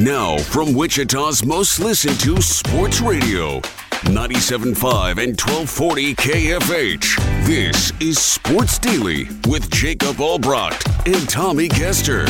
Now, from Wichita's most listened to sports radio, 97.5 and 1240 KFH. This is Sports Daily with Jacob Albrocht and Tommy Kester.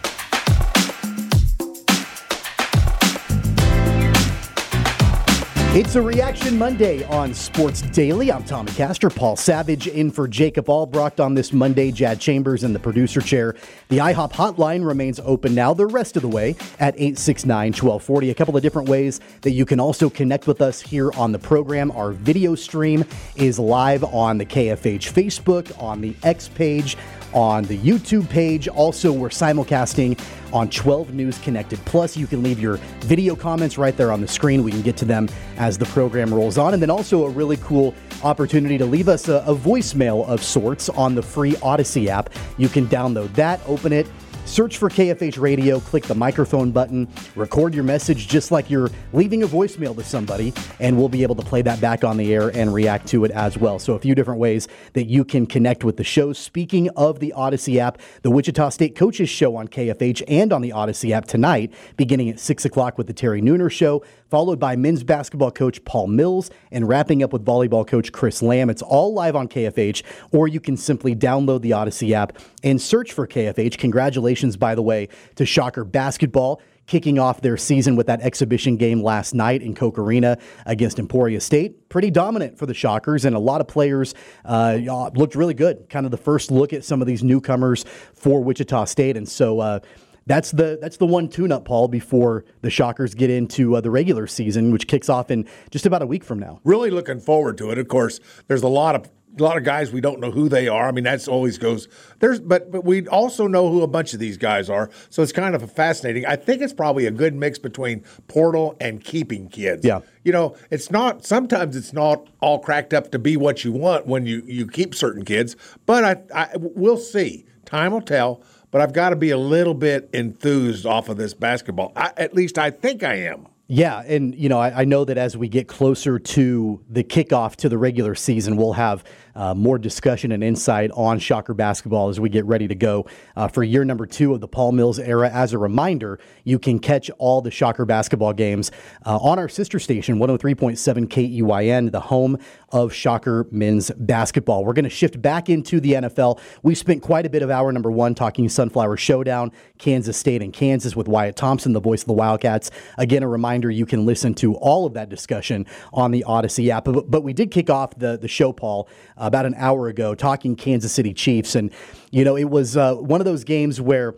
It's a Reaction Monday on Sports Daily. I'm Tommy Castor, Paul Savage in for Jacob Albrocht on this Monday. Jad Chambers in the producer chair. The IHOP hotline remains open now the rest of the way at 869-1240. A couple of different ways that you can also connect with us here on the program. Our video stream is live on the KFH Facebook, on the X page, on the YouTube page. Also, we're simulcasting on 12 News Connected Plus. You can leave your video comments right there on the screen. We can get to them as the program rolls on. And then also a really cool opportunity to leave us a voicemail of sorts on the free Odyssey app. You can download that, open it, search for KFH Radio, click the microphone button, record your message just like you're leaving a voicemail to somebody, and we'll be able to play that back on the air and react to it as well. So a few different ways that you can connect with the show. Speaking of the Odyssey app, the Wichita State Coaches Show on KFH and on the Odyssey app tonight, beginning at 6 o'clock with the Terry Nooner Show, followed by men's basketball coach Paul Mills, and wrapping up with volleyball coach Chris Lamb. It's all live on KFH, or you can simply download the Odyssey app and search for KFH. Congratulations, by the way, to Shocker Basketball, kicking off their season with that exhibition game last night in Koch Arena against Emporia State. Pretty dominant for the Shockers, and a lot of players looked really good. Kind of the first look at some of these newcomers for Wichita State, and so that's the one tune-up, Paul, before the Shockers get into the regular season, which kicks off in just about a week from now. Really looking forward to it. Of course, there's a lot of guys we don't know who they are. I mean, that's always goes. But we also know who a bunch of these guys are. So it's kind of fascinating. I think it's probably a good mix between portal and keeping kids. Yeah. You know, sometimes it's not all cracked up to be what you want when you keep certain kids. But we'll see. Time will tell. But I've got to be a little bit enthused off of this basketball. At least I think I am. Yeah, and I know that as we get closer to the kickoff to the regular season, we'll have more discussion and insight on Shocker basketball as we get ready to go for year number 2 of the Paul Mills era. As a reminder, you can catch all the Shocker basketball games on our sister station, 103.7 KEYN, the home of Shocker men's basketball. We're going to shift back into the NFL. We spent quite a bit of hour number 1 talking Sunflower Showdown, Kansas State and Kansas with Wyatt Thompson, the voice of the Wildcats. Again, a reminder, you can listen to all of that discussion on the Odyssey app. But we did kick off the show, Paul, about an hour ago, talking Kansas City Chiefs. And, it was one of those games where,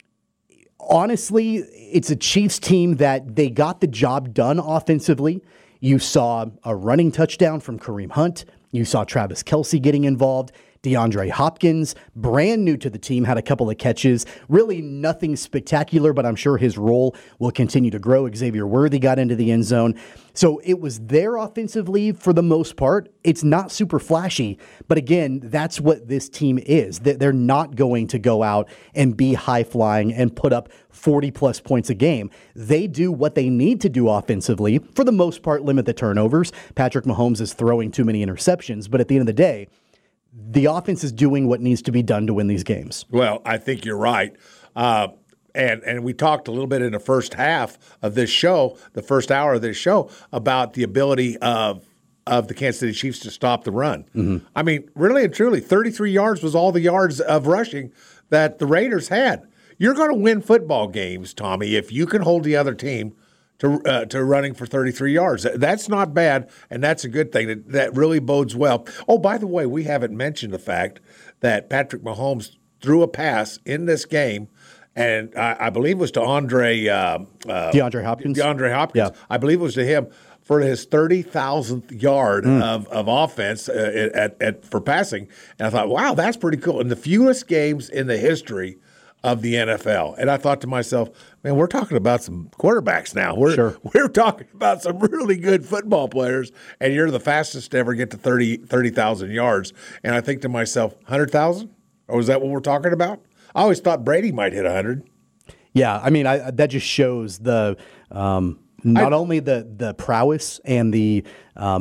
honestly, it's a Chiefs team that they got the job done offensively. You saw a running touchdown from Kareem Hunt. You saw Travis Kelce getting involved. DeAndre Hopkins, brand new to the team, had a couple of catches. Really nothing spectacular, but I'm sure his role will continue to grow. Xavier Worthy got into the end zone. So it was there offensively for the most part. It's not super flashy, but again, that's what this team is. They're not going to go out and be high-flying and put up 40-plus points a game. They do what they need to do offensively. For the most part, limit the turnovers. Patrick Mahomes is throwing too many interceptions, but at the end of the day, the offense is doing what needs to be done to win these games. Well, I think you're right. And we talked a little bit in the first half of this show, the first hour of this show, about the ability of the Kansas City Chiefs to stop the run. Mm-hmm. I mean, really and truly, 33 yards was all the yards of rushing that the Raiders had. You're going to win football games, Tommy, if you can hold the other team to running for 33 yards. That's not bad, and that's a good thing. That really bodes well. Oh, by the way, we haven't mentioned the fact that Patrick Mahomes threw a pass in this game, and I believe it was to DeAndre Hopkins. DeAndre Hopkins. Yeah. I believe it was to him for his 30,000th yard of offense for passing. And I thought, wow, that's pretty cool. In the fewest games in the history of the NFL. And I thought to myself, man, we're talking about some quarterbacks now. We're talking about some really good football players, and you're the fastest to ever get to 30,000 yards. And I think to myself, 100,000? Or is that what we're talking about? I always thought Brady might hit 100. Yeah, I mean, that just shows the not only the prowess and the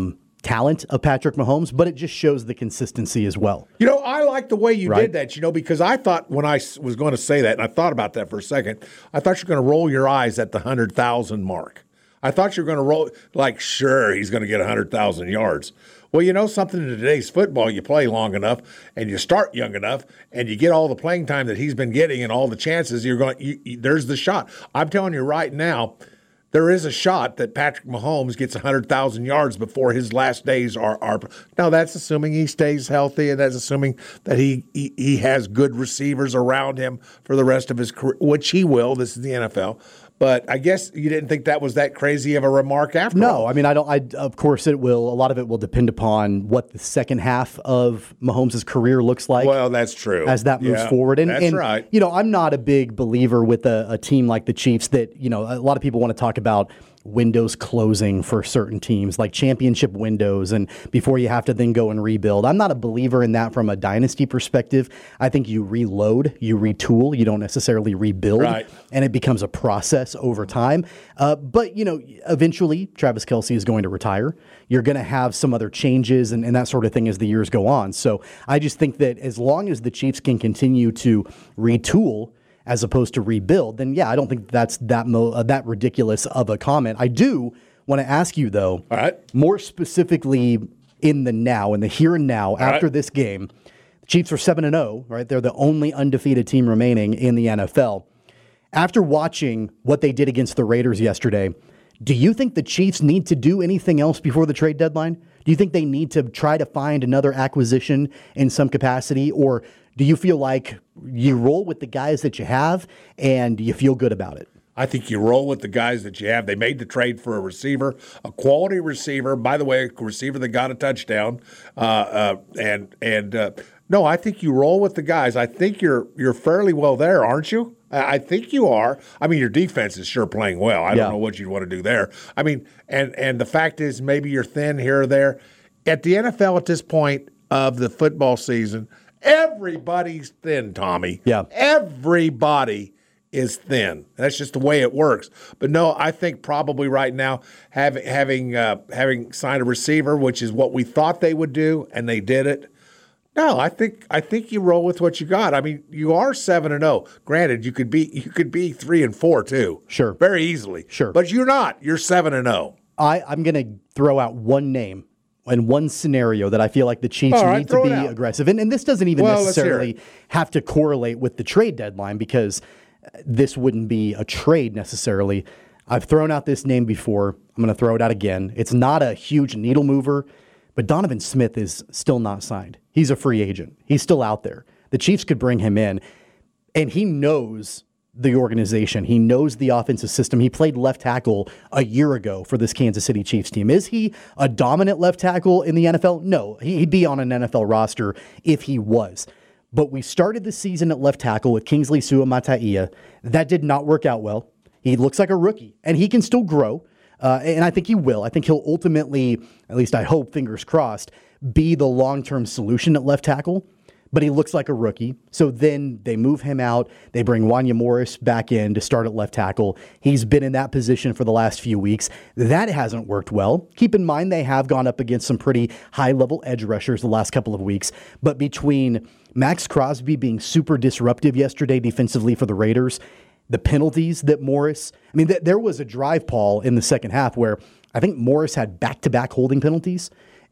talent of Patrick Mahomes, but it just shows the consistency as well. I like the way you did that, because I thought when I was going to say that, and I thought about that for a second, I thought you were going to roll your eyes at the 100,000 mark. I thought you were going to roll, sure, he's going to get 100,000 yards. Well, something in today's football, you play long enough and you start young enough and you get all the playing time that he's been getting and all the chances, there's the shot. I'm telling you right now, there is a shot that Patrick Mahomes gets 100,000 yards before his last days are. Now, that's assuming he stays healthy, and that's assuming that he has good receivers around him for the rest of his career, which he will. This is the NFL. But I guess you didn't think that was that crazy of a remark after all. No, I mean, of course it will. A lot of it will depend upon what the second half of Mahomes' career looks like. Well, that's true. As that moves forward. That's right. I'm not a big believer with a team like the Chiefs that, a lot of people want to talk about windows closing for certain teams, like championship windows, and before you have to then go and rebuild. I'm not a believer in that from a dynasty perspective. I think you reload, you retool, you don't necessarily rebuild, and it becomes a process over time. But eventually Travis Kelce is going to retire. You're going to have some other changes and that sort of thing as the years go on. So I just think that as long as the Chiefs can continue to retool as opposed to rebuild, then I don't think that's that ridiculous of a comment. I do want to ask you, though, more specifically in the here and now, after this game, the Chiefs are 7-0, right? They're the only undefeated team remaining in the NFL. After watching what they did against the Raiders yesterday, do you think the Chiefs need to do anything else before the trade deadline? Do you think they need to try to find another acquisition in some capacity, or do you feel like you roll with the guys that you have and you feel good about it? I think you roll with the guys that you have. They made the trade for a receiver, a quality receiver. By the way, a receiver that got a touchdown. No, I think you roll with the guys. I think you're fairly well there, aren't you? I think you are. I mean, your defense is sure playing well. I don't know what you'd want to do there. I mean, and the fact is maybe you're thin here or there. At the NFL at this point of the football season, everybody's thin, Tommy. Yeah. Everybody is thin. That's just the way it works. But no, I think probably right now having signed a receiver, which is what we thought they would do, and they did it. No, I think you roll with what you got. I mean, you are 7-0. Granted, you could be 3-4 too. Sure. Very easily. Sure. But you're not. You're 7-0. I'm going to throw out one name and one scenario that I feel like the Chiefs need to be aggressive. And this doesn't even necessarily have to correlate with the trade deadline, because this wouldn't be a trade necessarily. I've thrown out this name before. I'm going to throw it out again. It's not a huge needle mover, but Donovan Smith is still not signed. He's a free agent. He's still out there. The Chiefs could bring him in, and he knows the organization. He knows the offensive system. He played left tackle a year ago for this Kansas City Chiefs team. Is he a dominant left tackle in the NFL? No. He'd be on an NFL roster if he was. But we started the season at left tackle with Kingsley Suamataia. That did not work out well. He looks like a rookie, and he can still grow. And I think he will. I think he'll ultimately, at least I hope, fingers crossed, be the long-term solution at left tackle. But he looks like a rookie. So then they move him out. They bring Wanya Morris back in to start at left tackle. He's been in that position for the last few weeks. That hasn't worked well. Keep in mind they have gone up against some pretty high-level edge rushers the last couple of weeks. But between Max Crosby being super disruptive yesterday defensively for the Raiders, the penalties that Morris, I mean, there was a drive, Paul, in the second half where I think Morris had back-to-back holding penalties.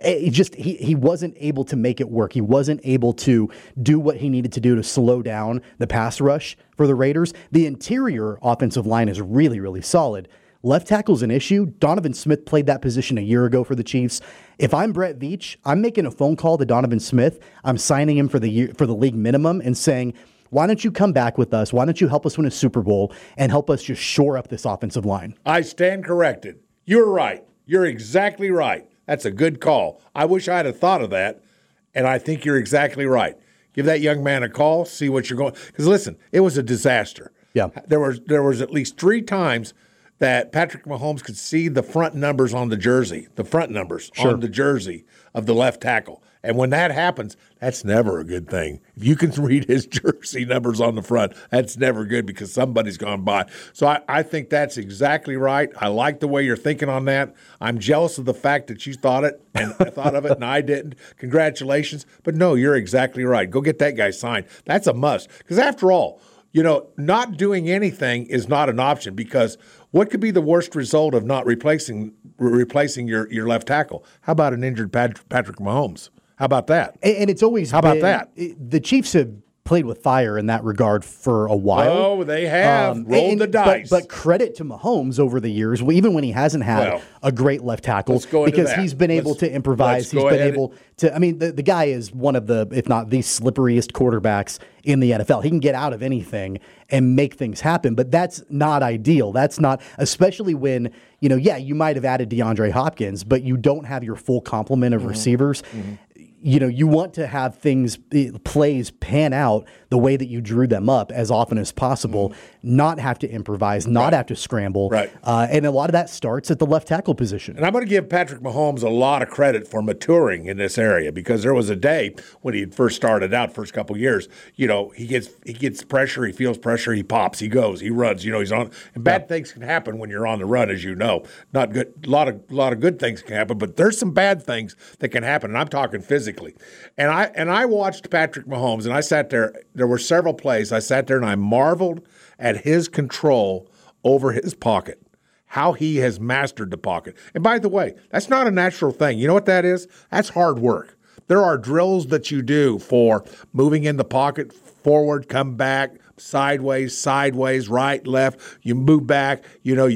He wasn't able to make it work. He wasn't able to do what he needed to do to slow down the pass rush for the Raiders. The interior offensive line is really, really solid. Left tackle's an issue. Donovan Smith played that position a year ago for the Chiefs. If I'm Brett Veach, I'm making a phone call to Donovan Smith. I'm signing him for the league minimum and saying, why don't you come back with us? Why don't you help us win a Super Bowl and help us just shore up this offensive line? I stand corrected. You're right. You're exactly right. That's a good call. I wish I had thought of that, and I think you're exactly right. Give that young man a call, see what you're going. Because listen, it was a disaster. Yeah, there was at least 3 times that Patrick Mahomes could see the front numbers on the jersey, on the jersey of the left tackle. And when that happens, that's never a good thing. If you can read his jersey numbers on the front, that's never good because somebody's gone by. So I think that's exactly right. I like the way you're thinking on that. I'm jealous of the fact that you thought it and I thought of it and I didn't. Congratulations. But no, you're exactly right. Go get that guy signed. That's a must. Because after all, not doing anything is not an option because what could be the worst result of not replacing your left tackle? How about an injured Patrick Mahomes? How about that? And it's always How about that? The Chiefs have played with fire in that regard for a while. Oh, they have. Rolled the dice. But credit to Mahomes over the years, even when he hasn't had a great left tackle, because he's been able to improvise. He's been able to, the guy is one of the, if not the slipperiest quarterbacks in the NFL. He can get out of anything and make things happen, but that's not ideal. That's not, especially when, you might have added DeAndre Hopkins, but you don't have your full complement of receivers. Mm-hmm. You want to have plays pan out the way that you drew them up as often as possible, not have to improvise, not have to scramble. Right. And a lot of that starts at the left tackle position. And I'm going to give Patrick Mahomes a lot of credit for maturing in this area because there was a day when he first started out, first couple of years, he gets pressure, he feels pressure, he pops, he goes, he runs, he's on. And bad things can happen when you're on the run, as you know. Not good. A lot of good things can happen, but there's some bad things that can happen, and I'm talking physically. And I watched Patrick Mahomes, and I sat there. There were several plays. I sat there and I marveled at his control over his pocket, how he has mastered the pocket. And by the way, that's not a natural thing. You know what that is? That's hard work. There are drills that you do for moving in the pocket, forward, come back, sideways, right, left. You move back.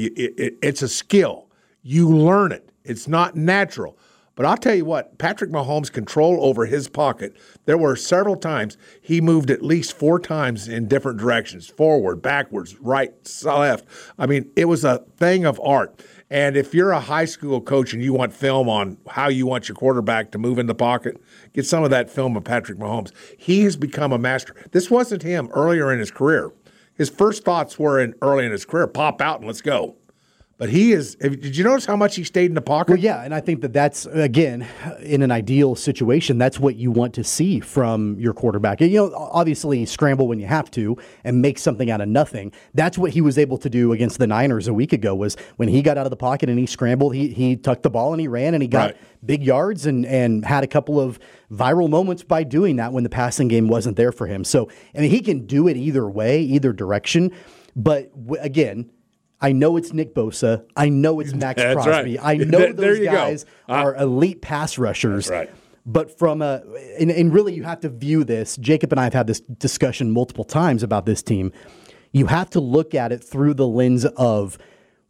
It's a skill. You learn it. It's not natural. But I'll tell you what, Patrick Mahomes' control over his pocket, there were several times he moved at least 4 times in different directions, forward, backwards, right, left. It was a thing of art. And if you're a high school coach and you want film on how you want your quarterback to move in the pocket, get some of that film of Patrick Mahomes. He has become a master. This wasn't him earlier in his career. His first thoughts were early in his career, pop out and let's go. But he is. Did you notice how much he stayed in the pocket? Well, yeah, and I think that's, again, in an ideal situation, that's what you want to see from your quarterback. Obviously scramble when you have to and make something out of nothing. That's what he was able to do against the Niners a week ago, was when he got out of the pocket and he scrambled, he tucked the ball and he ran and he got big yards and had a couple of viral moments by doing that when the passing game wasn't there for him. So, he can do it either way, either direction. But, again, I know it's Nick Bosa. I know it's Max Crosby. Right. I know those guys are elite pass rushers. That's right. But and really you have to view this, Jacob and I have had this discussion multiple times about this team. You have to look at it through the lens of,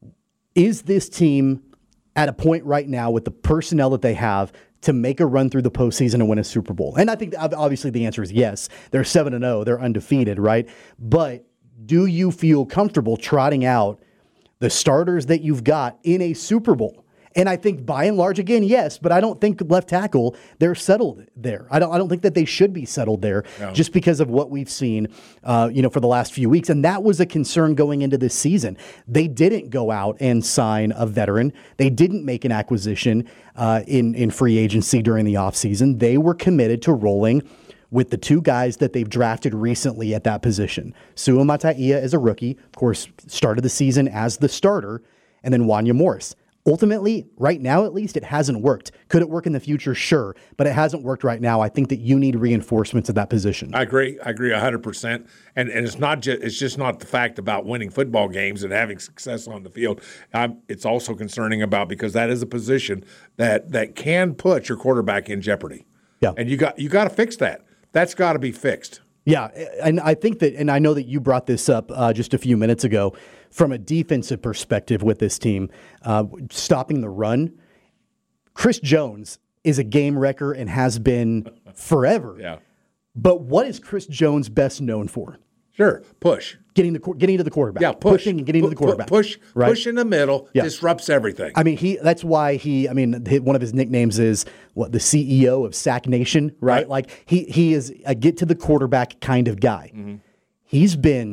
is this team at a point right now with the personnel that they have to make a run through the postseason and win a Super Bowl? And I think obviously the answer is yes. They're 7-0. They're undefeated, right? But do you feel comfortable trotting out the starters that you've got in a Super Bowl? And I think by and large, again, yes, but I don't think left tackle, they're settled there. I don't think that they should be settled there just because of what we've seen, for the last few weeks. And that was a concern going into this season. They didn't go out and sign a veteran. They didn't make an acquisition in free agency during the offseason. They were committed to rolling with the 2 guys that they've drafted recently at that position. Sua Mata'ia is a rookie, of course, started the season as the starter, and then Wanya Morris. Ultimately, right now at least, it hasn't worked. Could it work in the future? Sure, but it hasn't worked right now. I think that you need reinforcements at that position. I agree 100%. And it's just not the fact about winning football games and having success on the field. It's also concerning about, because that is a position that can put your quarterback in jeopardy. Yeah. And you got to fix that. That's got to be fixed. Yeah, and I think that, and I know that you brought this up just a few minutes ago, from a defensive perspective with this team, stopping the run. Chris Jones is a game wrecker and has been forever. Yeah. But what is Chris Jones best known for? Sure, push. Getting to the quarterback. Yeah, push. Pushing and getting to the quarterback. Push in the middle, disrupts everything. That's why one of his nicknames is the CEO of Sack Nation, right? Like he is a get to the quarterback kind of guy. Mm-hmm. He's been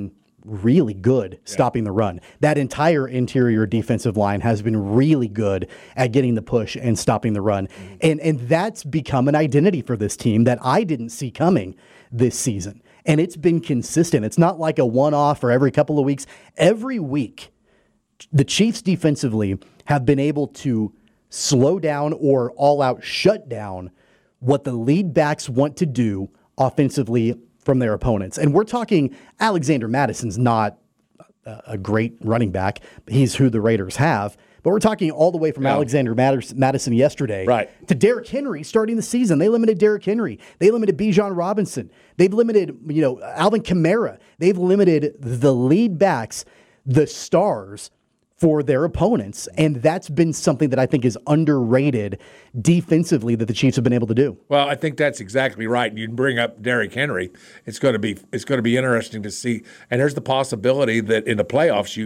really good stopping the run. That entire interior defensive line has been really good at getting the push and stopping the run. And that's become an identity for this team that I didn't see coming this season. And it's been consistent. It's not like a one-off or every couple of weeks. Every week, the Chiefs defensively have been able to slow down or all-out shut down what the lead backs want to do offensively from their opponents. And we're talking Alexander Madison's not a great running back. He's who the Raiders have. But we're talking all the way from Alexander Madison yesterday to Derrick Henry starting the season. They limited Derrick Henry. They limited Bijan Robinson. They've limited, Alvin Kamara. They've limited the lead backs, the stars, for their opponents, and that's been something that I think is underrated defensively that the Chiefs have been able to do. Well, I think that's exactly right. You bring up Derrick Henry. It's going to be interesting to see. And there's the possibility that in the playoffs,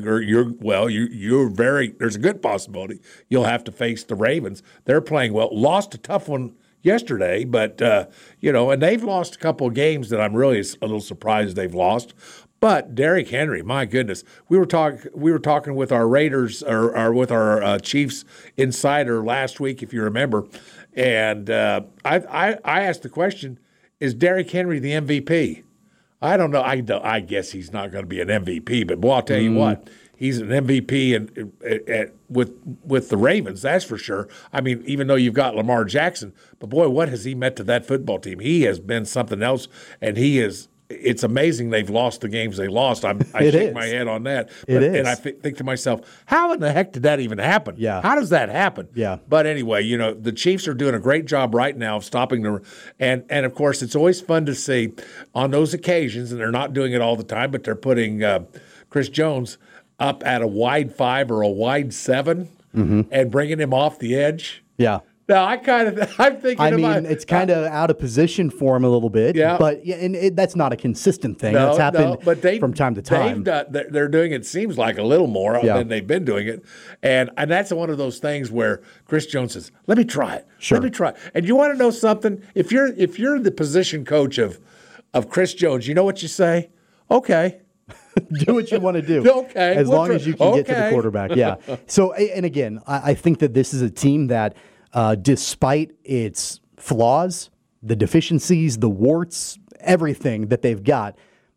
there's a good possibility you'll have to face the Ravens. They're playing well. Lost a tough one yesterday, but and they've lost a couple of games that I'm really a little surprised they've lost. But Derrick Henry, my goodness, we were talking with our Raiders or with our Chiefs insider last week, if you remember, and I asked the question: is Derrick Henry the MVP? I don't know. I guess he's not going to be an MVP, but boy, I'll tell you what, he's an MVP and with the Ravens, that's for sure. I mean, even though you've got Lamar Jackson, but boy, what has he meant to that football team? He has been something else, and he is. It's amazing they've lost the games they lost. I shake my head on that. And I think to myself, how in the heck did that even happen? Yeah. How does that happen? Yeah. But anyway, the Chiefs are doing a great job right now of stopping the – and of course, it's always fun to see on those occasions, and they're not doing it all the time, but they're putting Chris Jones up at a wide 5 or a wide 7 and bringing him off the edge. Yeah. Now, I'm thinking about it's kind of out of position for him a little bit. Yeah. But that's not a consistent thing. That's happened from time to time. They're doing it, seems like, a little more than they've been doing it. And that's one of those things where Chris Jones says, let me try it. Sure. Let me try it. And you want to know something? If you're the position coach of Chris Jones, you know what you say? Okay. Do what you want to do. Okay. As long as you can get to the quarterback. Yeah. So, and again, I think that this is a team that – despite its flaws, the deficiencies, the warts, everything that they've got,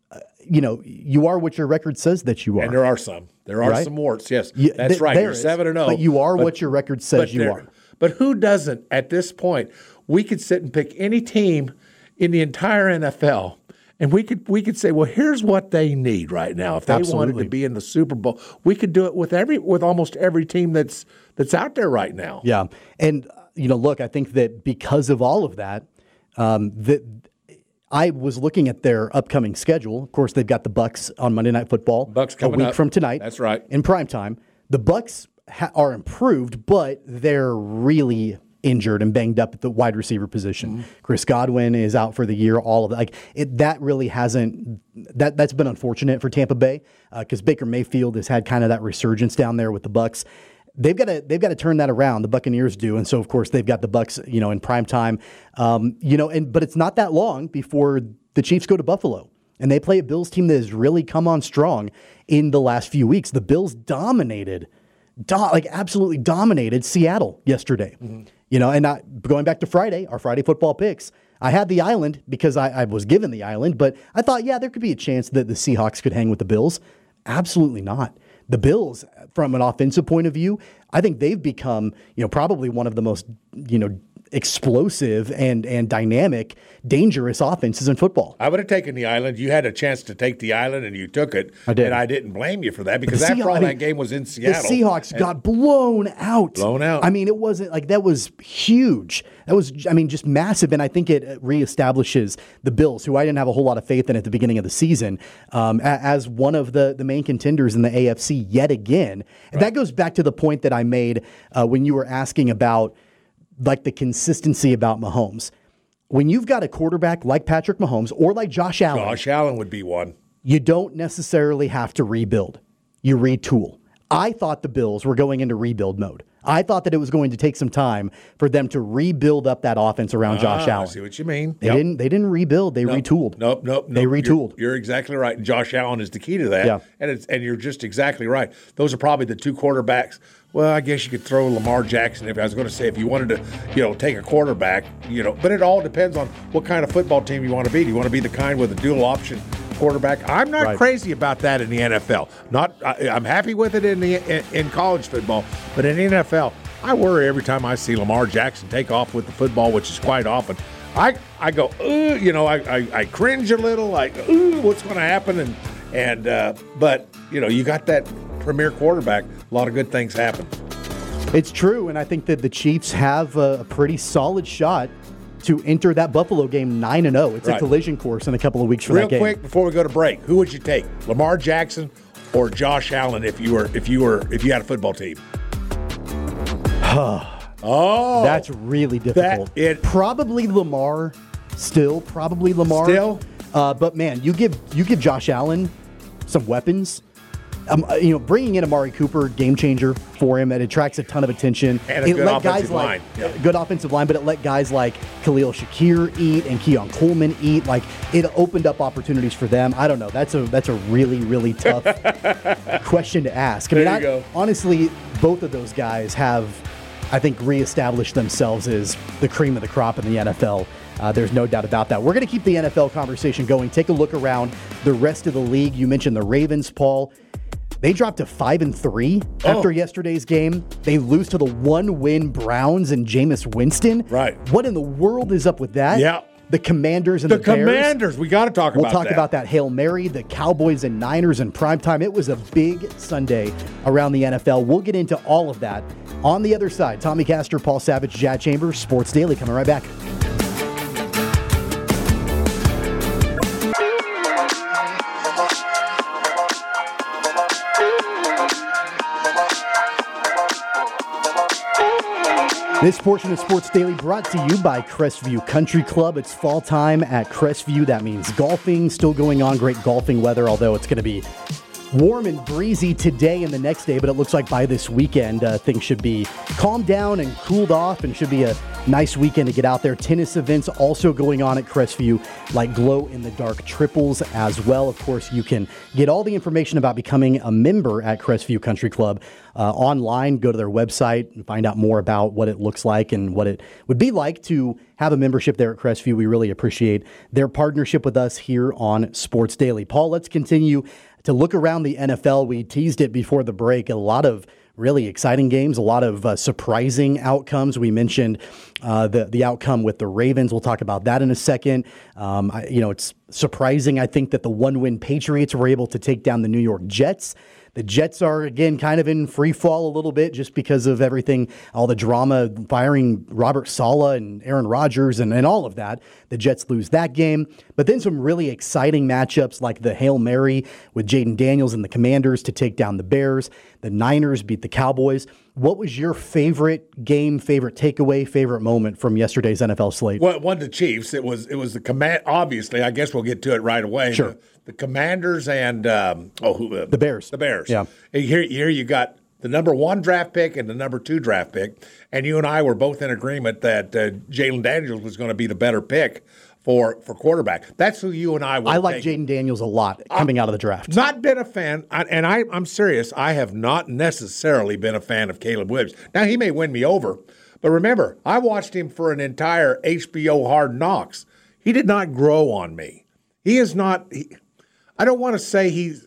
you are what your record says that you are. And there are some. There are some warts, yes. That's right. You're 7-0. But you are what your record says you are. But who doesn't, at this point, we could sit and pick any team in the entire NFL, and we could say, well, here's what they need right now. If they wanted to be in the Super Bowl, we could do it with almost every team that's out there right now. Yeah. And, look, I think that because of all of that, I was looking at their upcoming schedule. Of course, they've got the Bucs on Monday Night Football Bucs coming a week from tonight. That's right. In primetime. The Bucs are improved, but they're really injured and banged up at the wide receiver position. Chris Godwin is out for the year. All of that, that really hasn't. That's been unfortunate for Tampa Bay because Baker Mayfield has had kind of that resurgence down there with the Bucs. They've got to turn that around. The Buccaneers do, and so of course they've got the Bucs, in prime time. But it's not that long before the Chiefs go to Buffalo, and they play a Bills team that has really come on strong in the last few weeks. The Bills absolutely dominated Seattle yesterday. And going back to Friday, our Friday football picks, I had the island because I was given the island, but I thought, there could be a chance that the Seahawks could hang with the Bills. Absolutely not. The Bills, from an offensive point of view, I think they've become, probably one of the most, explosive and dynamic, dangerous offenses in football. I would have taken the island. You had a chance to take the island, and you took it. I did. And I didn't blame you for that because after all, that game was in Seattle. The Seahawks got blown out. I mean, it wasn't like that was huge. That was, just massive. And I think it reestablishes the Bills, who I didn't have a whole lot of faith in at the beginning of the season, as one of the main contenders in the AFC yet again. And that goes back to the point that I made when you were asking about the consistency about Mahomes. When you've got a quarterback like Patrick Mahomes or like Josh Allen. Josh Allen would be one. You don't necessarily have to rebuild. You retool. I thought the Bills were going into rebuild mode. I thought that it was going to take some time for them to rebuild up that offense around Josh Allen. I see what you mean. They didn't rebuild. They retooled. Nope. They retooled. You're exactly right. And Josh Allen is the key to that. Yeah. And you're just exactly right. Those are probably the two quarterbacks. Well, I guess you could throw Lamar Jackson. If I was going to say, if you wanted to, take a quarterback, but it all depends on what kind of football team you want to be. Do you want to be the kind with a dual option quarterback? I'm not crazy about that in the NFL. I'm happy with it in college football, but in the NFL, I worry every time I see Lamar Jackson take off with the football, which is quite often. I go, I cringe a little, like, what's going to happen? But you got that premier quarterback, a lot of good things happen. It's true, and I think that the Chiefs have a pretty solid shot to enter that Buffalo game 9-0. It's a collision course in a couple of weeks for that game. Real quick before we go to break, who would you take, Lamar Jackson or Josh Allen if you had a football team? Oh, that's really difficult. Probably Lamar. Still. But man, you give Josh Allen some weapons. Bringing in Amari Cooper, game changer for him. It attracts a ton of attention. And a good offensive line. Good offensive line, but it let guys like Khalil Shakir eat and Keon Coleman eat. Like, it opened up opportunities for them. I don't know. That's a really, really tough question to ask. Honestly, both of those guys have, I think, reestablished themselves as the cream of the crop in the NFL. There's no doubt about that. We're going to keep the NFL conversation going. Take a look around the rest of the league. You mentioned the Ravens, Paul. They dropped to 5-3 after yesterday's game. They lose to the one-win Browns and Jameis Winston. Right. What in the world is up with that? Yeah. The Commanders and the Bears. Commanders, we got to talk about that. We'll talk about that Hail Mary, the Cowboys and Niners in primetime. It was a big Sunday around the NFL. We'll get into all of that on the other side. Tommy Castor, Paul Savage, Jad Chambers, Sports Daily, coming right back. This portion of Sports Daily brought to you by Crestview Country Club. It's fall time at Crestview. That means golfing still going on. Great golfing weather, although it's going to be warm and breezy today and the next day. But it looks like by this weekend, things should be calmed down and cooled off and should be a nice weekend to get out there. Tennis events also going on at Crestview, like glow-in-the-dark triples as well. Of course, you can get all the information about becoming a member at Crestview Country Club online. Go to their website and find out more about what it looks like and what it would be like to have a membership there at Crestview. We really appreciate their partnership with us here on Sports Daily. Paul, let's continue to look around the NFL. We teased it before the break. A lot of really exciting games, a lot of surprising outcomes. We mentioned the outcome with the Ravens. We'll talk about that in a second. It's surprising, I think, that the one-win Patriots were able to take down the New York Jets. The Jets are, again, kind of in free fall a little bit just because of everything, all the drama, firing Robert Saleh and Aaron Rodgers and all of that. The Jets lose that game. But then some really exciting matchups like the Hail Mary with Jaden Daniels and the Commanders to take down the Bears. The Niners beat the Cowboys. What was your favorite game, favorite takeaway, favorite moment from yesterday's NFL slate? Well, it wasn't the Chiefs. It was the command. Obviously, I guess we'll get to it right away. Sure. The Commanders and the Bears. The Bears. Yeah. Here you got the number 1 draft pick and the number 2 draft pick, and you and I were both in agreement that Jalen Daniels was going to be the better pick for quarterback. That's who you and I would. I like Jaden Daniels a lot coming out of the draft. Not been a fan, and I'm serious. I have not necessarily been a fan of Caleb Williams. Now, he may win me over, but remember, I watched him for an entire HBO Hard Knocks. He did not grow on me. He is not. I don't want to say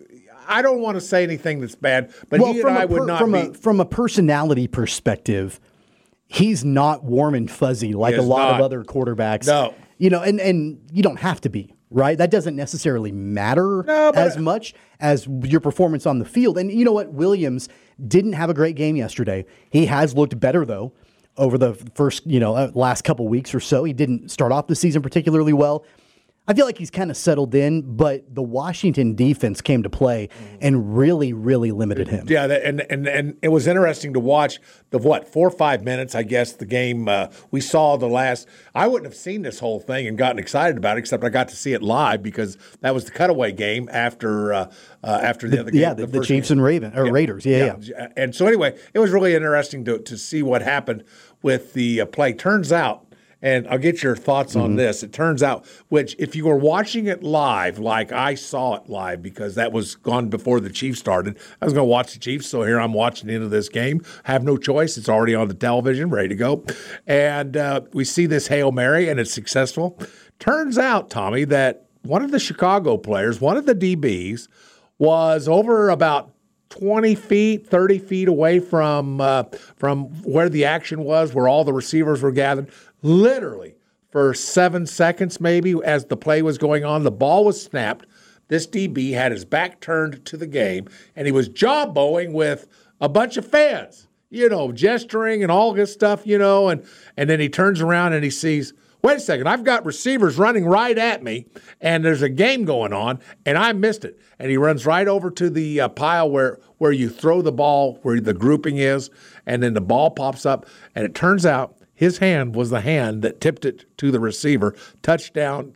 anything that's bad, but he and I would not be. From a personality perspective, he's not warm and fuzzy like a lot of other quarterbacks. No. And you don't have to be, right? That doesn't necessarily matter as much as your performance on the field. And you know what? Williams didn't have a great game yesterday. He has looked better, though, over the first, last couple weeks or so. He didn't start off the season particularly well. I feel like he's kind of settled in, but the Washington defense came to play and really, really limited him. Yeah, and it was interesting to watch the 4 or 5 minutes, I guess, the game. We saw the last – I wouldn't have seen this whole thing and gotten excited about it, except I got to see it live because that was the cutaway game after the other game. Yeah, the Chiefs and Raiders. Yeah. And so anyway, it was really interesting to see what happened with the play. Turns out, and I'll get your thoughts on this. It turns out, which if you were watching it live, like I saw it live because that was gone before the Chiefs started, I was going to watch the Chiefs, so here I'm watching into this game. Have no choice. It's already on the television, ready to go. And we see this Hail Mary, and it's successful. Turns out, Tommy, that one of the Chicago players, one of the DBs, was over about 20 feet, 30 feet away from where the action was, where all the receivers were gathered. Literally, for 7 seconds maybe, as the play was going on, the ball was snapped. This DB had his back turned to the game, and he was jawboning with a bunch of fans, gesturing and all this stuff, and then he turns around and he sees, wait a second, I've got receivers running right at me, and there's a game going on, and I missed it. And he runs right over to the pile where you throw the ball, where the grouping is, and then the ball pops up, and it turns out his hand was the hand that tipped it to the receiver. Touchdown,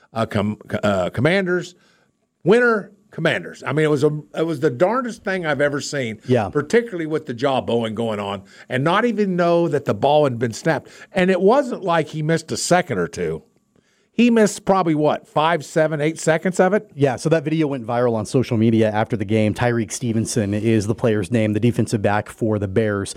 Commanders, winner, Commanders. I mean, it was the darndest thing I've ever seen, particularly with the jawboning going on, and not even know that the ball had been snapped. And it wasn't like he missed a second or two. He missed probably, 5, 7, 8 seconds of it? Yeah, so that video went viral on social media after the game. Tyreek Stevenson is the player's name, the defensive back for the Bears.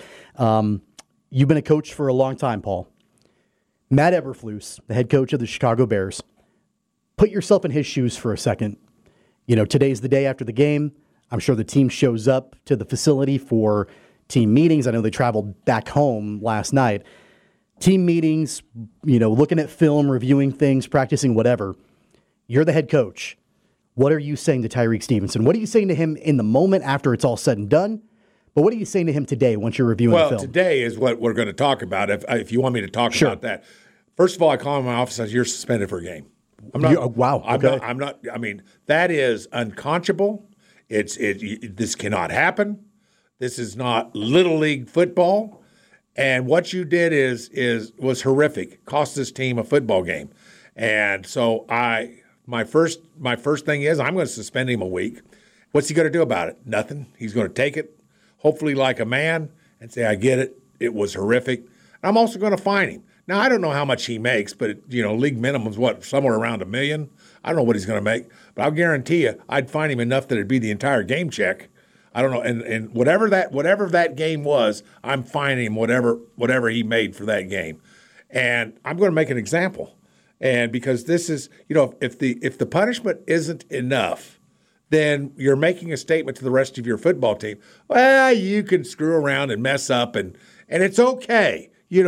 You've been a coach for a long time, Paul. Matt Eberflus, the head coach of the Chicago Bears, put yourself in his shoes for a second. Today's the day after the game. I'm sure the team shows up to the facility for team meetings. I know they traveled back home last night. Team meetings, looking at film, reviewing things, practicing, whatever. You're the head coach. What are you saying to Tyreek Stevenson? What are you saying to him in the moment after it's all said and done? But what are you saying to him today once you're reviewing the film? Well, today is what we're going to talk about, if you want me to talk about that. First of all, I call him in my office and says, you're suspended for a game. I'm not, wow. Okay. I'm not, I mean, that is unconscionable. This cannot happen. This is not Little League football. And what you did was horrific. Cost this team a football game. And so my first thing is I'm going to suspend him a week. What's he going to do about it? Nothing. He's going to take it, hopefully like a man, and say, I get it. It was horrific. I'm also going to fine him. Now, I don't know how much he makes, but, league minimum's somewhere around $1 million. I don't know what he's going to make, but I'll guarantee you I'd fine him enough that it'd be the entire game check. I don't know. And whatever that game was, I'm fining him whatever he made for that game. And I'm going to make an example. And because this is, if the punishment isn't enough, then you're making a statement to the rest of your football team. Well, you can screw around and mess up, and it's okay.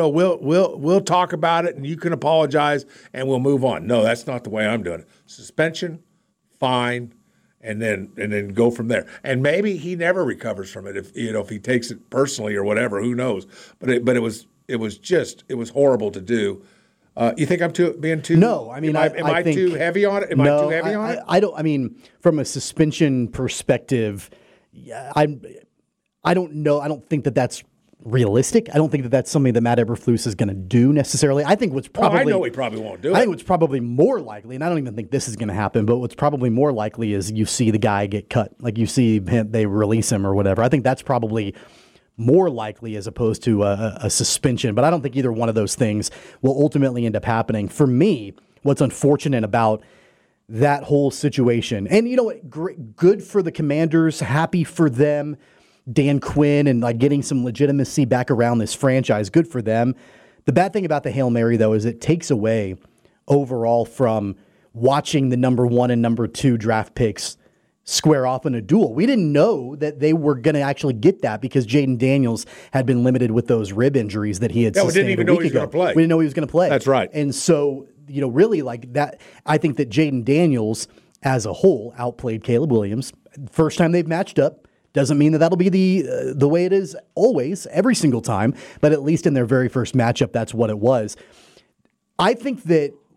We'll talk about it, and you can apologize, and we'll move on. No, that's not the way I'm doing it. Suspension, fine, and then go from there. And maybe he never recovers from it if he takes it personally or whatever. Who knows? But it was horrible to do. You think I'm being too? No, I mean, am I too heavy on it? Am I too heavy on it? I don't. I mean, from a suspension perspective, I don't know. I don't think that that's realistic. I don't think that that's something that Matt Eberflus is going to do necessarily. I think what's probably I know he probably won't do it. I think what's probably more likely, and I don't even think this is going to happen, but what's probably more likely is you see the guy get cut, like you see they release him or whatever. I think that's probably more likely as opposed to a suspension, but I don't think either one of those things will ultimately end up happening. For me, what's unfortunate about that whole situation, and good for the Commanders, happy for them, Dan Quinn, and like getting some legitimacy back around this franchise, good for them. The bad thing about the Hail Mary, though, is it takes away overall from watching the number 1 and number 2 draft picks square off in a duel. We didn't know that they were going to actually get that because Jaden Daniels had been limited with those rib injuries that he had sustained. We didn't even know he was going to play. We didn't know he was going to play. That's right. And so, really like that, I think that Jaden Daniels as a whole outplayed Caleb Williams. First time they've matched up. Doesn't mean that that'll be the way it is always, every single time, but at least in their very first matchup, that's what it was. I think that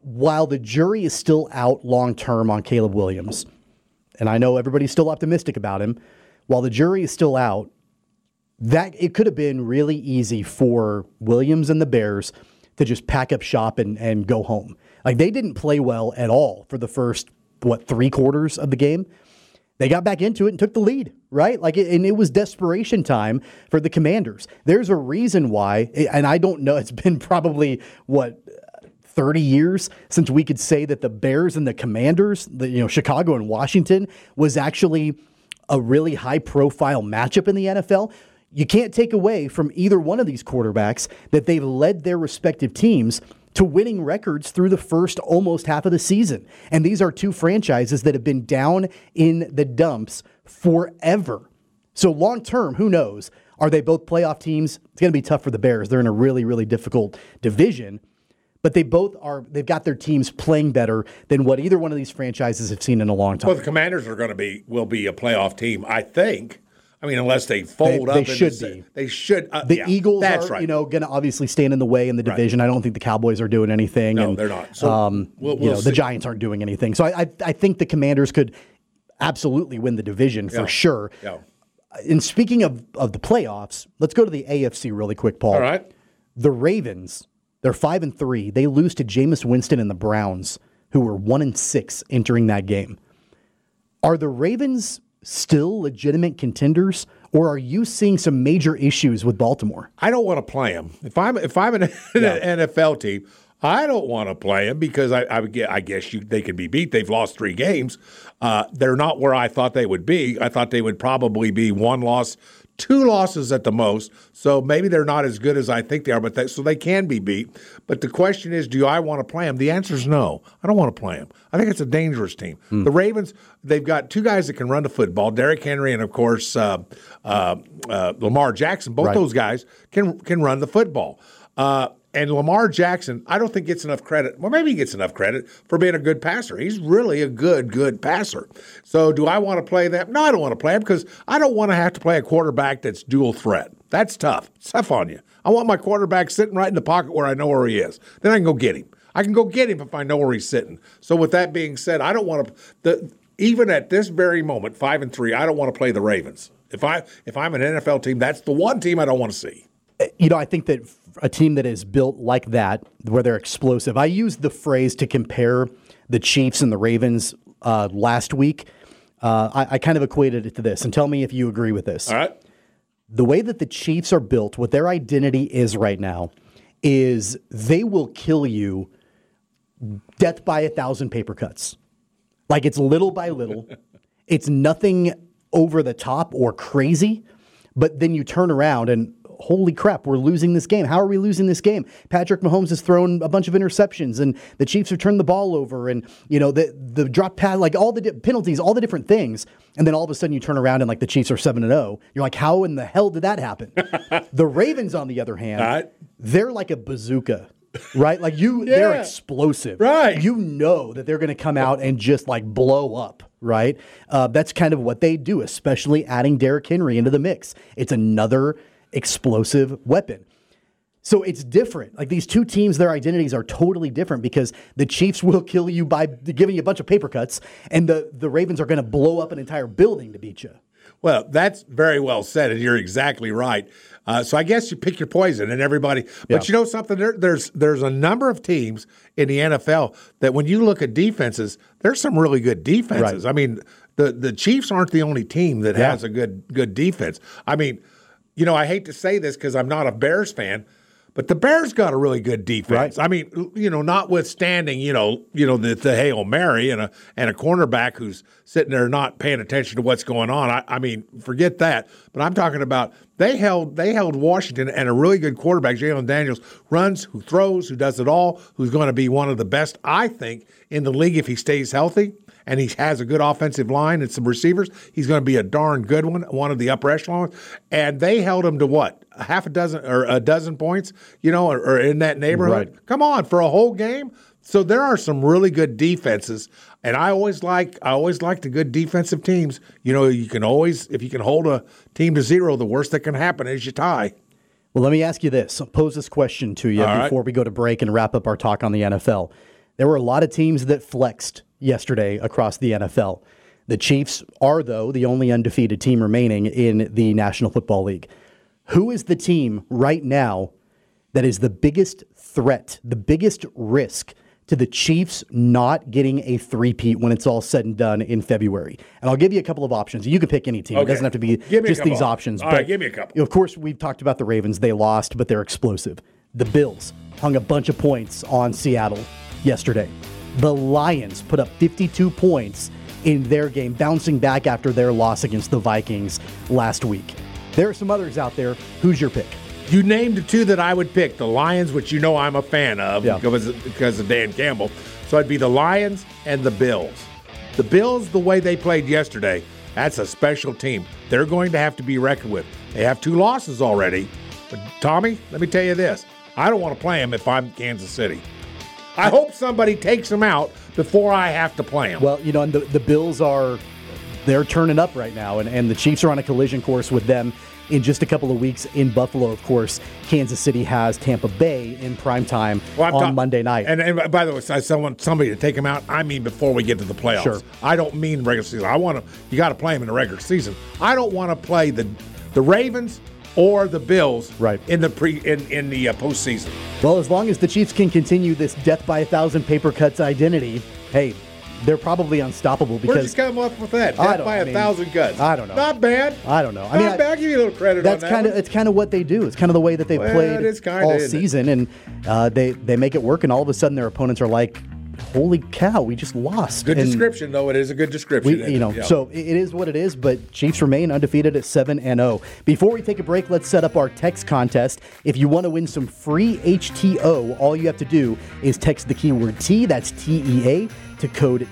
while the jury is still out long-term on Caleb Williams, and I know everybody's still optimistic about him, while the jury is still out, that it could have been really easy for Williams and the Bears to just pack up shop and go home. Like, they didn't play well at all for the first, 3 quarters of the game. They got back into it and took the lead, right? And it was desperation time for the Commanders. There's a reason why, and I don't know, it's been probably, 30 years since we could say that the Bears and the Commanders, Chicago and Washington, was actually a really high-profile matchup in the NFL. You can't take away from either one of these quarterbacks that they've led their respective teams to winning records through the first almost half of the season. And these are two franchises that have been down in the dumps forever. So long term, who knows? Are they both playoff teams? It's going to be tough for the Bears. They're in a really, really difficult division. But they've got their teams playing better than what either one of these franchises have seen in a long time. Well, the Commanders will be a playoff team, I think. I mean, unless they fold up. They should be. They should. The Eagles are, right, going to obviously stand in the way in the division. Right. I don't think the Cowboys are doing anything. No, they're not. So the Giants aren't doing anything. So I think the Commanders could absolutely win the division for sure. Yeah. And speaking of the playoffs, let's go to the AFC really quick, Paul. All right. The Ravens, they're 5-3. They lose to Jameis Winston and the Browns, who were 1-6 entering that game. Are the Ravens still legitimate contenders, or are you seeing some major issues with Baltimore? I don't want to play them. If I'm an NFL team, I don't want to play them because I guess they could be beat. They've lost 3 games. They're not where I thought they would be. I thought they would probably be 1 loss, 2 losses at the most. So maybe they're not as good as I think they are, but so they can be beat. But the question is, do I want to play them? The answer is no. I don't want to play them. I think it's a dangerous team. The Ravens, they've got 2 guys that can run the football, Derrick Henry and, of course, Lamar Jackson. Both those guys can run the football. And Lamar Jackson, I don't think gets enough credit. Well, maybe he gets enough credit for being a good passer. He's really a good passer. So do I want to play that? No, I don't want to play him because I don't want to have to play a quarterback that's dual threat. That's tough. It's tough on you. I want my quarterback sitting right in the pocket where I know where he is. Then I can go get him. I can go get him if I know where he's sitting. So with that being said, I don't want to even at this very moment, 5-3, I don't want to play the Ravens. If I'm an NFL team, that's the one team I don't want to see. I think that a team that is built like that, where they're explosive. I used the phrase to compare the Chiefs and the Ravens last week. I kind of equated it to this, and tell me if you agree with this. All right. The way that the Chiefs are built, what their identity is right now, is they will kill you death by 1,000 paper cuts. Like, it's little by little. It's nothing over the top or crazy, but then you turn around and holy crap, we're losing this game. How are we losing this game? Patrick Mahomes has thrown a bunch of interceptions, and the Chiefs have turned the ball over, and the drop pass, like all the penalties, all the different things. And then all of a sudden you turn around and like the Chiefs are 7-0. You're like, how in the hell did that happen? The Ravens, on the other hand, they're like a bazooka. Right? Like they're explosive. Right. You know that they're going to come out and just like blow up. Right. That's kind of what they do, especially adding Derrick Henry into the mix. It's another explosive weapon. So it's different. Like, these two teams, their identities are totally different because the Chiefs will kill you by giving you a bunch of paper cuts, and the Ravens are going to blow up an entire building to beat you. Well, that's very well said, and you're exactly right. So I guess you pick your poison, and everybody. But you know something? There's a number of teams in the NFL that when you look at defenses, there's some really good defenses. Right. I mean, the Chiefs aren't the only team that has a good defense. I mean, I hate to say this because I'm not a Bears fan, but the Bears got a really good defense. Right. I mean, notwithstanding, the Hail Mary and a cornerback who's sitting there not paying attention to what's going on. I mean, forget that. But I'm talking about they held Washington, and a really good quarterback, Jalen Daniels, runs, who throws, who does it all, who's going to be one of the best, I think, in the league if he stays healthy. And he has a good offensive line and some receivers. He's going to be a darn good one of the upper echelons. And they held him to what? Half a dozen or a dozen points, or in that neighborhood? Right. Come on, for a whole game? So there are some really good defenses. And I always like the good defensive teams. You can always, if you can hold a team to 0, the worst that can happen is you tie. Well, let me ask you this. I'll pose this question to you before we go to break and wrap up our talk on the NFL. There were a lot of teams that flexed yesterday across the NFL. The Chiefs are, though, the only undefeated team remaining in the National Football League. Who is the team right now that is the biggest threat, the biggest risk to the Chiefs not getting a three-peat when it's all said and done in February? And I'll give you a couple of options. You can pick any team. Okay. It doesn't have to be just these options. All right, give me a couple. Of course, we've talked about the Ravens. They lost, but they're explosive. The Bills hung a bunch of points on Seattle yesterday. The Lions put up 52 points in their game, bouncing back after their loss against the Vikings last week. There are some others out there. Who's your pick? You named the two that I would pick. The Lions, which you know I'm a fan of because of Dan Campbell. So it'd be the Lions and the Bills. The Bills, the way they played yesterday, that's a special team. They're going to have to be reckoned with. They have 2 losses already. But Tommy, let me tell you this. I don't want to play them if I'm Kansas City. I hope somebody takes them out before I have to play them. Well, and the Bills they're turning up right now, and the Chiefs are on a collision course with them in just a couple of weeks in Buffalo. Of course, Kansas City has Tampa Bay in primetime on Monday night. And by the way, I want somebody to take them out. I mean before we get to the playoffs. Sure. I don't mean regular season. You got to play them in the regular season. I don't want to play the Ravens or the Bills in the postseason. Well, as long as the Chiefs can continue this death by 1,000 paper cuts identity, hey, they're probably unstoppable. Because where'd you come up with that? Death by 1,000 cuts. I don't know. Not bad. I don't know. Not bad. I'll give you a little credit on that. It's kind of what they do. It's kind of the way that they've played all season, and they make it work. And all of a sudden, their opponents are like, holy cow, we just lost. Good description, though. It is a good description. So it is what it is, but Chiefs remain undefeated at 7-0. Before we take a break, let's set up our text contest. If you want to win some free HTO, all you have to do is text the keyword T, that's TEA, to code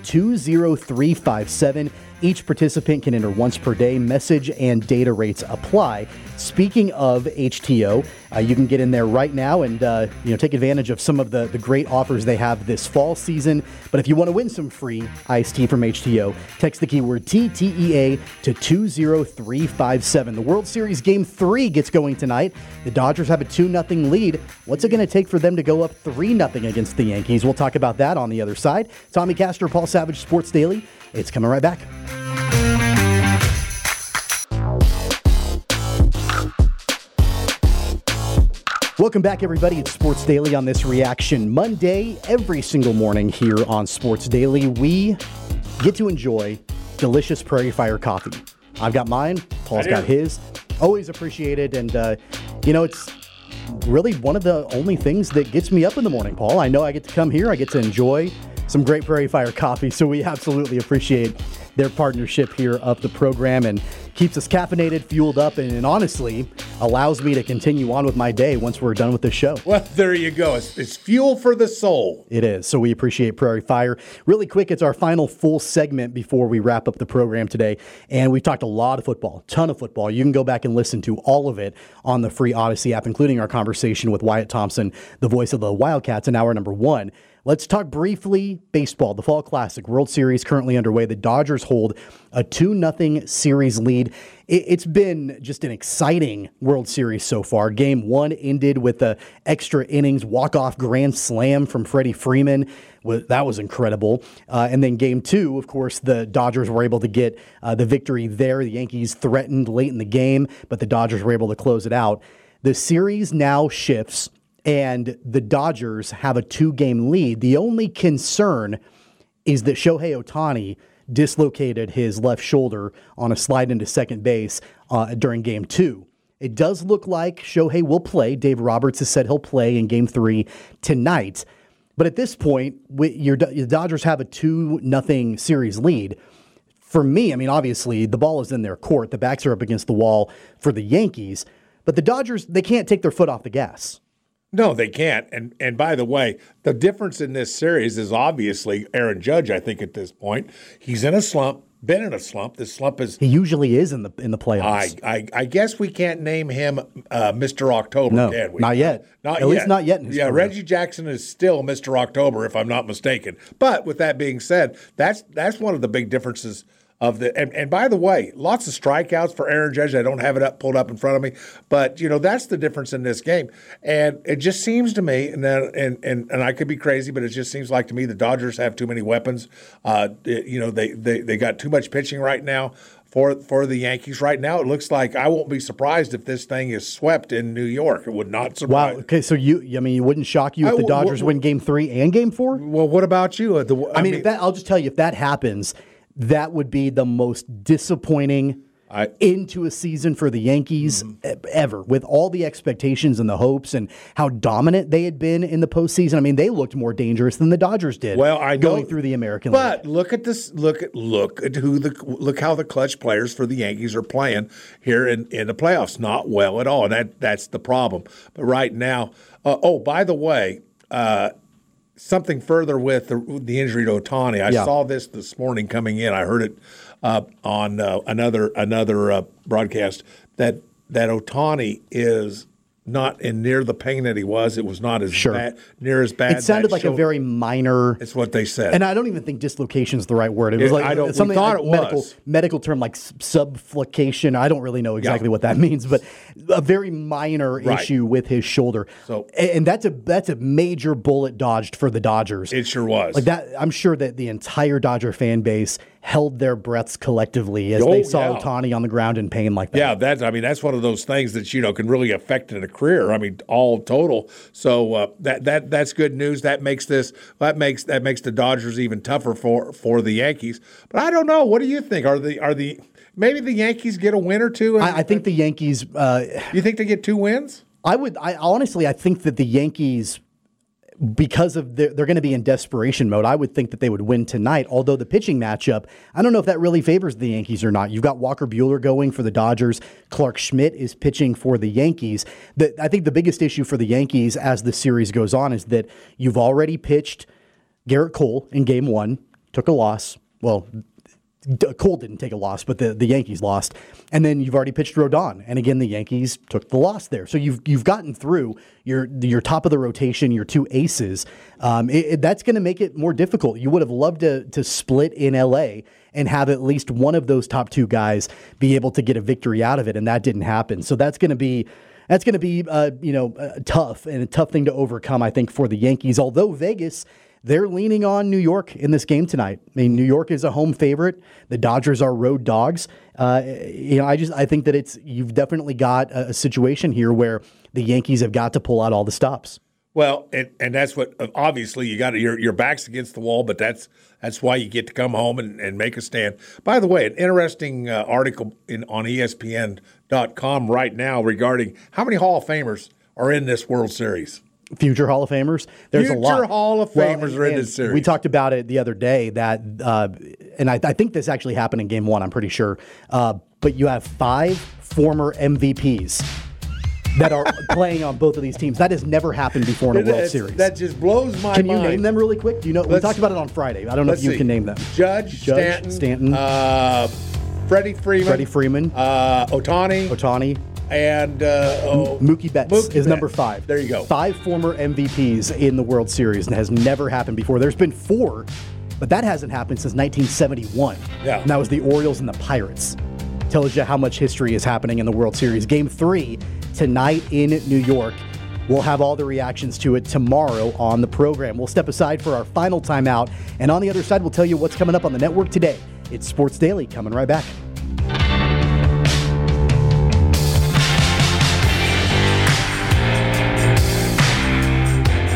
20357. Each participant can enter once per day. Message and data rates apply. Speaking of HTO, you can get in there right now and take advantage of some of the great offers they have this fall season. But if you want to win some free iced tea from HTO, text the keyword TTEA to 20357. The World Series Game 3 gets going tonight. The Dodgers have a 2-0 lead. What's it going to take for them to go up 3-0 against the Yankees? We'll talk about that on the other side. Tommy Castor, Paul Savage, Sports Daily. It's coming right back. Welcome back, everybody. It's Sports Daily on this Reaction Monday. Every single morning here on Sports Daily, we get to enjoy delicious Prairie Fire coffee. I've got mine. Paul's got his. Always appreciated. And, it's really one of the only things that gets me up in the morning, Paul. I know I get to come here. I get to enjoy some great Prairie Fire coffee. So we absolutely appreciate their partnership here of the program and keeps us caffeinated, fueled up, and honestly allows me to continue on with my day once we're done with this show. Well, there you go. It's fuel for the soul. It is. So we appreciate Prairie Fire. Really quick, it's our final full segment before we wrap up the program today. And we've talked a lot of football, ton of football. You can go back and listen to all of it on the free Odyssey app, including our conversation with Wyatt Thompson, the voice of the Wildcats in hour number 1. Let's talk briefly baseball. The Fall Classic World Series currently underway. The Dodgers hold a 2-0 series lead. It's been just an exciting World Series so far. Game 1 ended with the extra innings walk-off grand slam from Freddie Freeman. That was incredible. And then Game 2, of course, the Dodgers were able to get the victory there. The Yankees threatened late in the game, but the Dodgers were able to close it out. The series now shifts, and the Dodgers have a 2-game lead. The only concern is that Shohei Ohtani dislocated his left shoulder on a slide into second base during Game 2. It does look like Shohei will play. Dave Roberts has said he'll play in Game 3 tonight. But at this point, your Dodgers have a 2-0 series lead. For me, obviously, the ball is in their court. The backs are up against the wall for the Yankees. But the Dodgers, they can't take their foot off the gas. No, they can't. And by the way, the difference in this series is obviously Aaron Judge, I think, at this point. He's in a slump, been in a slump. This slump is... He usually is in the playoffs. I guess we can't name him Mr. October, can we? Not yet. At least not yet in his career. Reggie Jackson is still Mr. October, if I'm not mistaken. But with that being said, that's one of the big differences And by the way, lots of strikeouts for Aaron Judge. I don't have it pulled up in front of me, but that's the difference in this game. And it just seems to me, and I could be crazy, but it just seems like to me the Dodgers have too many weapons. They got too much pitching right now for the Yankees. Right now, it looks like I won't be surprised if this thing is swept in New York. It would not surprise. Wow. Okay, so it wouldn't shock you if the Dodgers win Game 3 and Game 4? Well, what about you? I'll just tell you, if that happens, that would be the most disappointing into a season for the Yankees ever, with all the expectations and the hopes and how dominant they had been in the postseason. I mean, they looked more dangerous than the Dodgers did. Well, I know, going through the American League. But look at this. Look how the clutch players for the Yankees are playing here in the playoffs. Not well at all, and that's the problem. But right now, by the way. Something further with the injury to Ohtani. I saw this morning coming in. I heard it on another broadcast that Ohtani is not in near the pain that he was. It was not as bad. It sounded like a very minor. It's what they said, and I don't even think dislocation is the right word. It was something medical term like subflexion. I don't really know exactly what that means, but a very minor issue with his shoulder. So, and that's a major bullet dodged for the Dodgers. It sure was. Like that, I'm sure that the entire Dodger fan base held their breaths collectively as they saw Ohtani on the ground in pain like that. Yeah, that's one of those things that can really affect a career. I mean, all total. So that's good news. That makes the Dodgers even tougher for the Yankees. But I don't know. What do you think? Maybe the Yankees get a win or two? I think the Yankees. You think they get 2 wins? I think that the Yankees, because of they're going to be in desperation mode, I would think that they would win tonight. Although the pitching matchup, I don't know if that really favors the Yankees or not. You've got Walker Buehler going for the Dodgers. Clark Schmidt is pitching for the Yankees. I think the biggest issue for the Yankees as the series goes on is that you've already pitched Garrett Cole in Game 1, took a loss. Well, Cole didn't take a loss, but the Yankees lost. And then you've already pitched Rodon, and again the Yankees took the loss there. So you've gotten through your top of the rotation, your 2 aces. That's going to make it more difficult. You would have loved to split in LA and have at least one of those top 2 guys be able to get a victory out of it, and that didn't happen. So that's going to be tough, and a tough thing to overcome, I think, for the Yankees. Although Vegas, they're leaning on New York in this game tonight. I mean, New York is a home favorite. The Dodgers are road dogs. I think that you've definitely got a situation here where the Yankees have got to pull out all the stops. Well, and that's what obviously you got. Your back's against the wall, but that's why you get to come home and make a stand. By the way, an interesting article on ESPN.com right now regarding how many Hall of Famers are in this World Series. Future Hall of Famers. There's a lot. Future Hall of Famers are in this series. We talked about it the other day that, and I think this actually happened in Game 1, I'm pretty sure. But you have 5 former MVPs that are playing on both of these teams. That has never happened before in a World Series. That just blows my mind. Can you name them really quick? Do you know? We talked about it on Friday. I don't know if you can name them. Judge Stanton. Freddie Freeman. Ohtani. And Mookie Betts is number 5. There you go. 5 former MVPs in the World Series, and has never happened before. There's been 4, but that hasn't happened since 1971. Yeah. And that was the Orioles and the Pirates. Tells you how much history is happening in the World Series. Game 3 tonight in New York. We'll have all the reactions to it tomorrow on the program. We'll step aside for our final timeout, and on the other side, we'll tell you what's coming up on the network today. It's Sports Daily, coming right back.